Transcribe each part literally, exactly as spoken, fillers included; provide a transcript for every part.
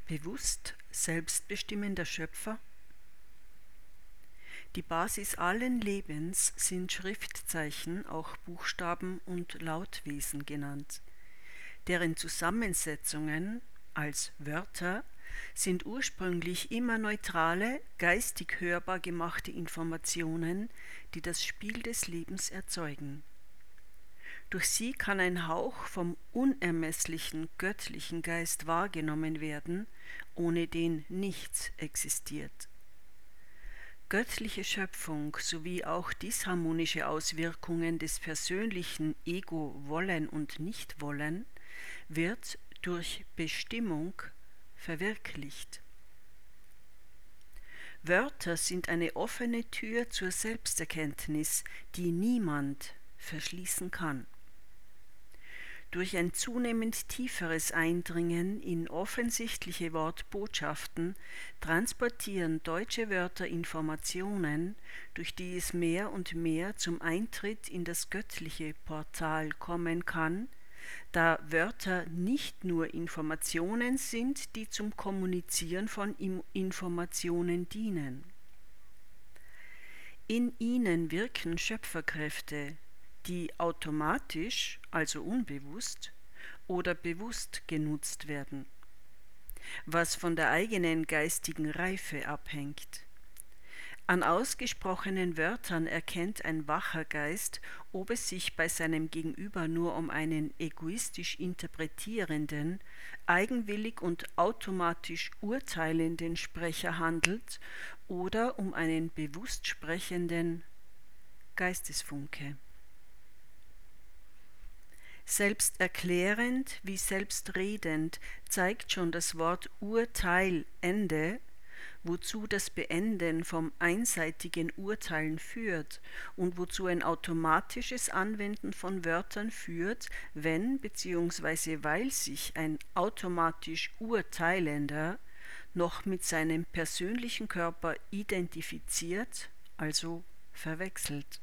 bewusst selbstbestimmender Schöpfer? Die Basis allen Lebens sind Schriftzeichen, auch Buchstaben und Lautwesen genannt. Deren Zusammensetzungen als Wörter sind ursprünglich immer neutrale, geistig hörbar gemachte Informationen, die das Spiel des Lebens erzeugen. Durch sie kann ein Hauch vom unermesslichen göttlichen Geist wahrgenommen werden, ohne den nichts existiert. Göttliche Schöpfung sowie auch disharmonische Auswirkungen des persönlichen Ego-Wollen und Nichtwollen wird durch Bestimmung verwirklicht. Wörter sind eine offene Tür zur Selbsterkenntnis, die niemand verschließen kann. Durch ein zunehmend tieferes Eindringen in offensichtliche Wortbotschaften transportieren deutsche Wörter Informationen, durch die es mehr und mehr zum Eintritt in das göttliche Portal kommen kann, da Wörter nicht nur Informationen sind, die zum Kommunizieren von Informationen dienen. In ihnen wirken Schöpferkräfte, die automatisch, also unbewusst, oder bewusst genutzt werden, was von der eigenen geistigen Reife abhängt. An ausgesprochenen Wörtern erkennt ein wacher Geist, ob es sich bei seinem Gegenüber nur um einen egoistisch interpretierenden, eigenwillig und automatisch urteilenden Sprecher handelt oder um einen bewusst sprechenden Geistesfunke. Selbsterklärend wie selbstredend zeigt schon das Wort Urteilende, wozu das Beenden vom einseitigen Urteilen führt und wozu ein automatisches Anwenden von Wörtern führt, wenn bzw. weil sich ein automatisch Urteilender noch mit seinem persönlichen Körper identifiziert, also verwechselt.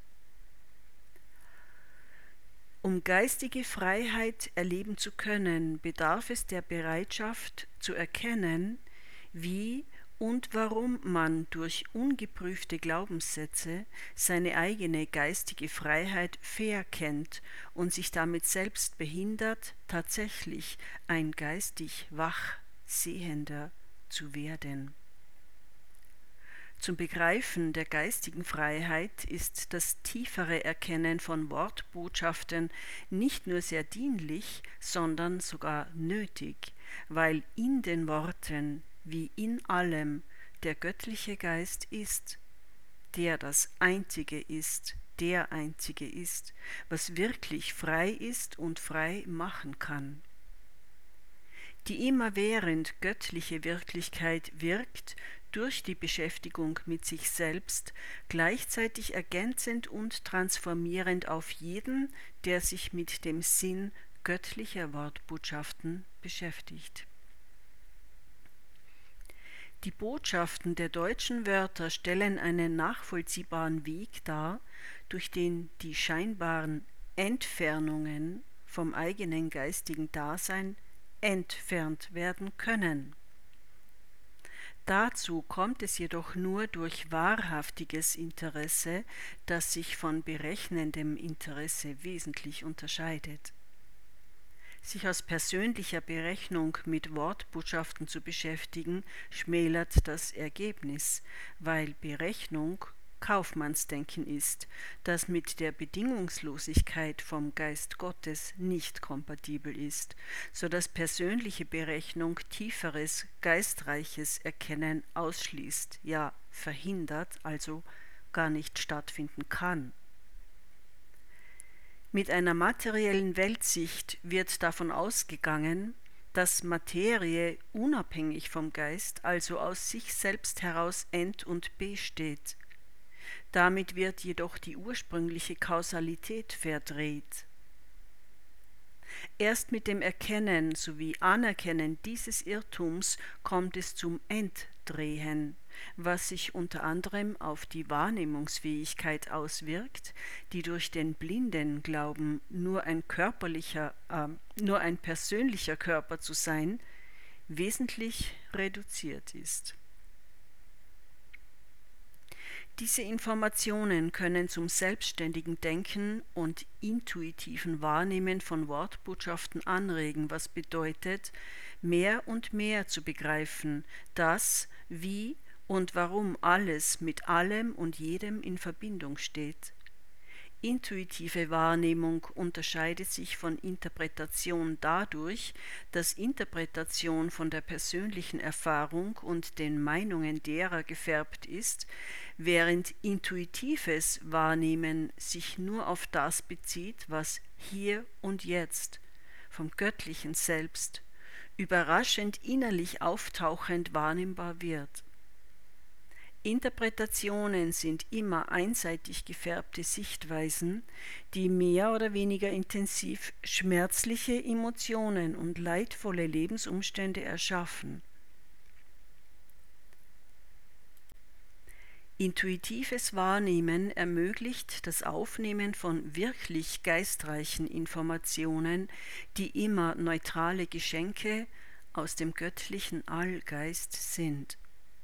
Um geistige Freiheit erleben zu können, bedarf es der Bereitschaft zu erkennen, wie und warum man durch ungeprüfte Glaubenssätze seine eigene geistige Freiheit verkennt und sich damit selbst behindert, tatsächlich ein geistig wach Sehender zu werden. Zum Begreifen der geistigen Freiheit ist das tiefere Erkennen von Wortbotschaften nicht nur sehr dienlich, sondern sogar nötig, weil in den Worten wie in allem der göttliche Geist ist, der das Einzige ist, der Einzige ist, was wirklich frei ist und frei machen kann. Die immerwährend göttliche Wirklichkeit wirkt durch die Beschäftigung mit sich selbst gleichzeitig ergänzend und transformierend auf jeden, der sich mit dem Sinn göttlicher Wortbotschaften beschäftigt. Die Botschaften der deutschen Wörter stellen einen nachvollziehbaren Weg dar, durch den die scheinbaren Entfernungen vom eigenen geistigen Dasein entfernt werden können. Dazu kommt es jedoch nur durch wahrhaftiges Interesse, das sich von berechnendem Interesse wesentlich unterscheidet. Sich aus persönlicher Berechnung mit Wortbotschaften zu beschäftigen, schmälert das Ergebnis, weil Berechnung Kaufmannsdenken ist, das mit der Bedingungslosigkeit vom Geist Gottes nicht kompatibel ist, so dass persönliche Berechnung tieferes, geistreiches Erkennen ausschließt, ja verhindert, also gar nicht stattfinden kann. Mit einer materiellen Weltsicht wird davon ausgegangen, dass Materie unabhängig vom Geist, also aus sich selbst heraus end- und besteht. Damit wird jedoch die ursprüngliche Kausalität verdreht. Erst mit dem Erkennen sowie Anerkennen dieses Irrtums kommt es zum Entdrehen, was sich unter anderem auf die Wahrnehmungsfähigkeit auswirkt, die durch den blinden Glauben, nur ein körperlicher, äh, nur ein persönlicher Körper zu sein, wesentlich reduziert ist. Diese Informationen können zum selbstständigen Denken und intuitiven Wahrnehmen von Wortbotschaften anregen, was bedeutet, mehr und mehr zu begreifen, dass, wie und warum alles mit allem und jedem in Verbindung steht. Intuitive Wahrnehmung unterscheidet sich von Interpretation dadurch, dass Interpretation von der persönlichen Erfahrung und den Meinungen derer gefärbt ist, während intuitives Wahrnehmen sich nur auf das bezieht, was hier und jetzt vom göttlichen Selbst überraschend innerlich auftauchend wahrnehmbar wird. Interpretationen sind immer einseitig gefärbte Sichtweisen, die mehr oder weniger intensiv schmerzliche Emotionen und leidvolle Lebensumstände erschaffen. Intuitives Wahrnehmen ermöglicht das Aufnehmen von wirklich geistreichen Informationen, die immer neutrale Geschenke aus dem göttlichen Allgeist sind.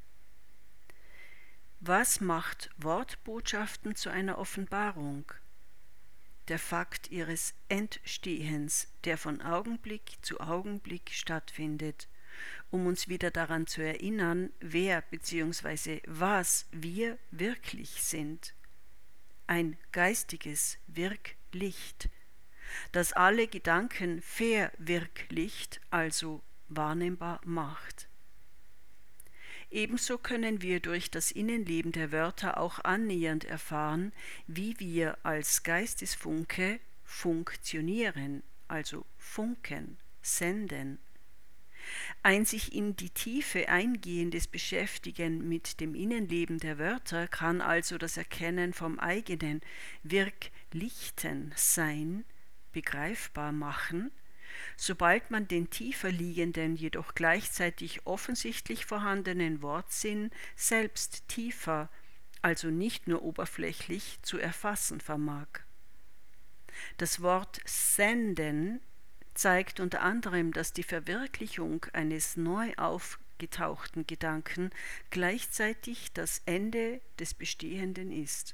Was macht Wortbotschaften zu einer Offenbarung? Der Fakt ihres Entstehens, der von Augenblick zu Augenblick stattfindet, um uns wieder daran zu erinnern, wer bzw. was wir wirklich sind. Ein geistiges Wirklicht, das alle Gedanken verwirklicht, also wahrnehmbar macht. Ebenso können wir durch das Innenleben der Wörter auch annähernd erfahren, wie wir als Geistesfunke funktionieren, also funken, senden. Ein sich in die Tiefe eingehendes Beschäftigen mit dem Innenleben der Wörter kann also das Erkennen vom eigenen Wirklichten Sein begreifbar machen, sobald man den tiefer liegenden, jedoch gleichzeitig offensichtlich vorhandenen Wortsinn selbst tiefer, also nicht nur oberflächlich, zu erfassen vermag. Das Wort senden zeigt unter anderem, dass die Verwirklichung eines neu aufgetauchten Gedanken gleichzeitig das Ende des Bestehenden ist.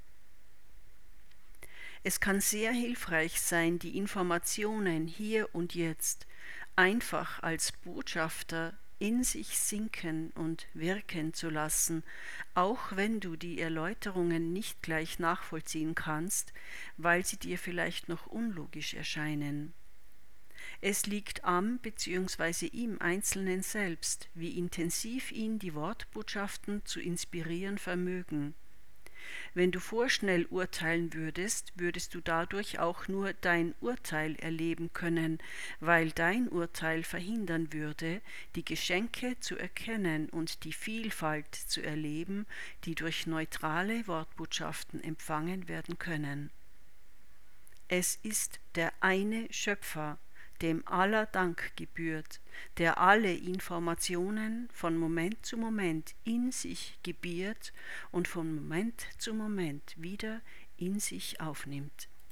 Es kann sehr hilfreich sein, die Informationen hier und jetzt einfach als Botschafter in sich sinken und wirken zu lassen, auch wenn du die Erläuterungen nicht gleich nachvollziehen kannst, weil sie dir vielleicht noch unlogisch erscheinen. Es liegt am bzw. im Einzelnen selbst, wie intensiv ihn die Wortbotschaften zu inspirieren vermögen. Wenn du vorschnell urteilen würdest, würdest du dadurch auch nur dein Urteil erleben können, weil dein Urteil verhindern würde, die Geschenke zu erkennen und die Vielfalt zu erleben, die durch neutrale Wortbotschaften empfangen werden können. Es ist der eine Schöpfer, dem aller Dank gebührt, der alle Informationen von Moment zu Moment in sich gebiert und von Moment zu Moment wieder in sich aufnimmt.